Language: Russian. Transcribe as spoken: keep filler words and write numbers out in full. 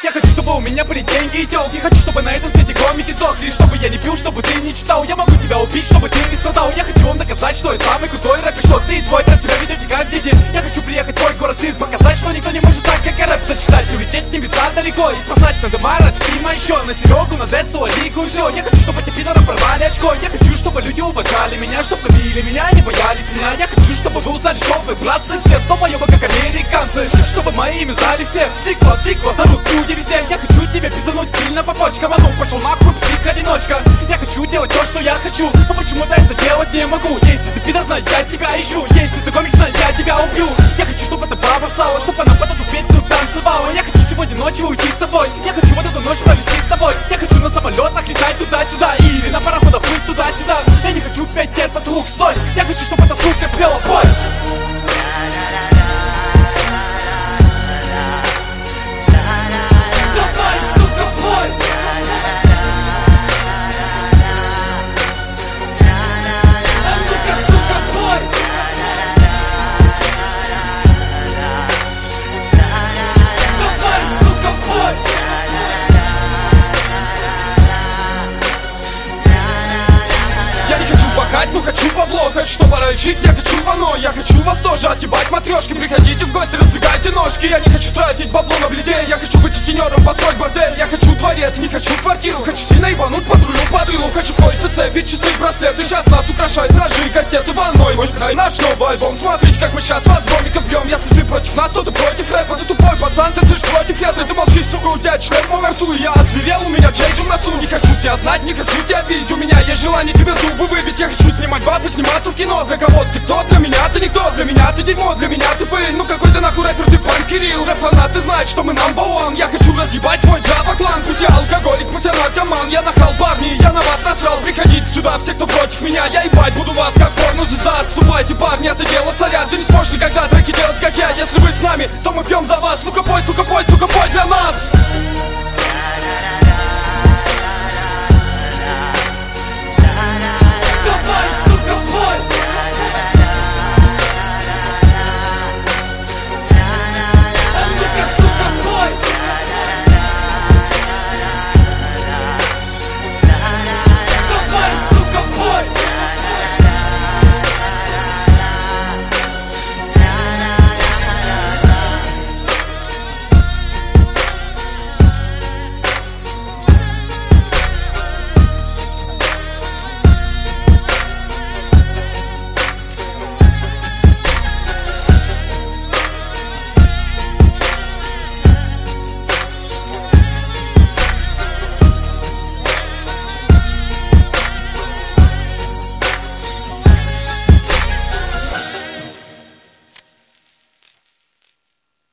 Я хочу, чтобы у меня были деньги и тёлки. Хочу, чтобы на этом свете комики сдохли. Чтобы я не пил, чтобы ты не читал. Я могу тебя убить, чтобы ты не страдал. Я хочу вам доказать, что я самый крутой рэпер, что ты и твой трек себя ведете как дети. Я хочу приехать в твой город и показать, что никто не может так, как я рэп зачитать. Улететь в небеса далеко и послать на дома Растима еще, на Серегу, на Децу, Алику и все. Я хочу, чтобы эти пидоры порвали очко. Я хочу, чтобы люди уважали меня, чтобы любили меня и не боялись меня. Я хочу, чтобы вы узнали, что вы, братцы, все долбоёбы, как американцы. Чтобы мои имя знали все. Сиква, сиква, зовут люди все. Я хочу тебе пиздануть сильно по почкам. А ну, пошел нахуй, псих-одиночка. Я хочу делать то, что я хочу, но почему-то это делать не могу. Если ты пидор, знай, я тебя ищу. Если ты комик, знай, я тебя убью. Я хочу, чтобы это баба стала, чтобы она под эту песню танцевала. Я хочу сегодня ночью уйти с тобой. Я хочу вот эту ночь провести с тобой. Я хочу на самолетах летать туда-сюда или на пароходах плыть туда-сюда. Я не хочу петь этот лук, стой. Я хочу, чтобы эта сука спела, пой. Давай, сука, пой. А ну-ка, сука, пой. Давай, сука, пой. Я не хочу богать, но хочу бабло. Хочу, чтобы рычить, я хочу вано. Я хочу вас тоже отъебать матрешки. Приходите в гости, раздвигайте ножки. Я не хочу тратить бабло на бледей. Я хочу быть сутенером, построить бордель. Я хочу дворец, не хочу квартиру. Хочу сильно ебануть патрулю под рылу. Хочу кольца, цепи, часы, браслеты. Сейчас нас украшают ножи, кастеты ванной. Может, дай наш новый альбом. Смотрите, как мы сейчас вас гомиков бьем. Если ты против нас, то ты против рэпа. Ты тупой пацан, ты слышишь против ветра. Ты молчишь, сука, у тебя член во рту. Я озверел, у меня джейджи в носу. Не хочу тебя знать, не хочу тебя видеть. У меня есть желание тебе зубы выбить. Я хочу снимать бабы, сниматься в кино. Для кого ты кто? Для меня ты никто. Для меня ты дерьмо, для меня ты пыль. Ну какой ты нахуй рэпер, ты пан Кирилл. Рэп-фанаты знают, что мы number one. Я хочу разъебать твой джава-клан. Пусть я алкоголик, пусть я наркоман. Я нахал, парни, я на вас насрал. Приходите сюда, все, кто против меня. Я ебать буду вас, как порно-звезда. Отступайте, парни, это дело царя. Ты не сможешь никогда треки делать, как я. Если вы с нами, то мы пьем за вас. Ну-ка пой, сука, пой, сука, пой для нас.